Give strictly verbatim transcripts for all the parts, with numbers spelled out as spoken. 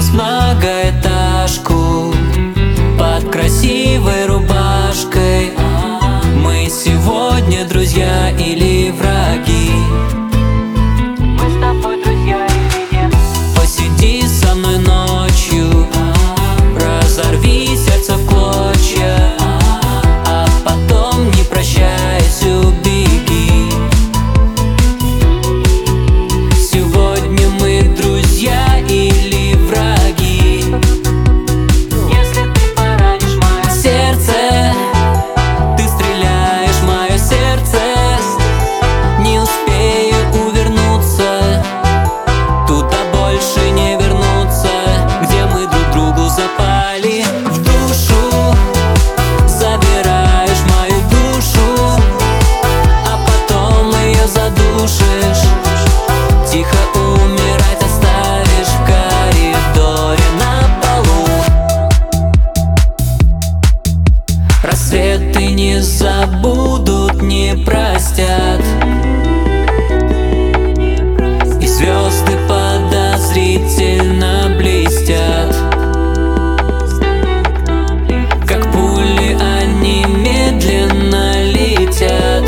многоэтажку под красивой рубашкой. Мы сегодня друзья или враги? Мы с тобой друзья или нет? Посиди со мной ночью, разорви сердце в клочья, а потом, не прощаясь, убеги. Сегодня мы друзья или враги? Если ты поранишь мое сердце, ты стреляешь в мое сердце, не успею увернуться, туда больше не вернуться, где мы друг другу запали в душу. Забираешь мою душу, а потом ее задушишь, тихо умирать оставишь в коридоре на полу. Рассветы не забудут, не простят, и звезды подозрительно блестят. Как пули они медленно летят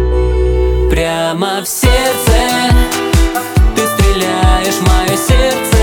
прямо в сердце. Ты стреляешь в мое сердце,